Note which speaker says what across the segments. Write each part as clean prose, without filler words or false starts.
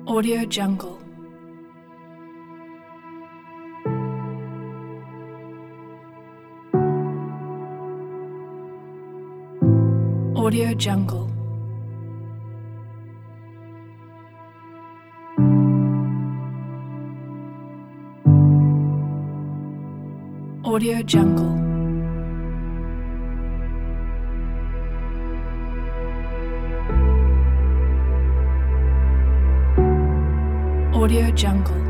Speaker 1: Audio Jungle. Audio Jungle. Audio Jungle. Audio Jungle.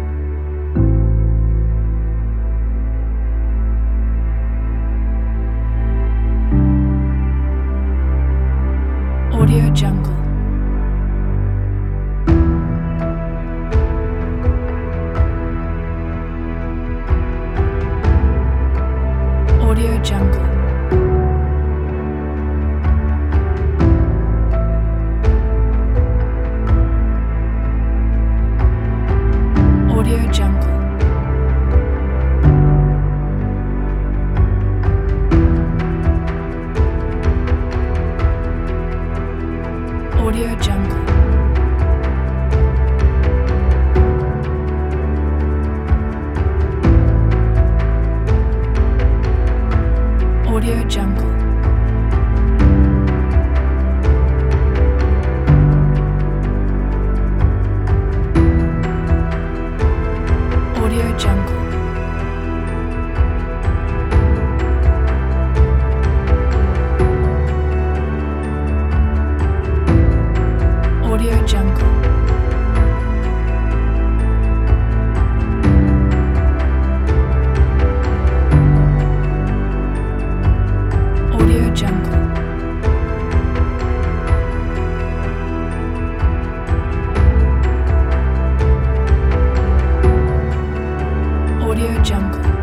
Speaker 1: Audio Jungle. Audio Jungle. Audio Jungle. Audio Jungle. Audio Jungle. Audio Jungle. Audio Jungle. Audio Jungle. Audio Jungle.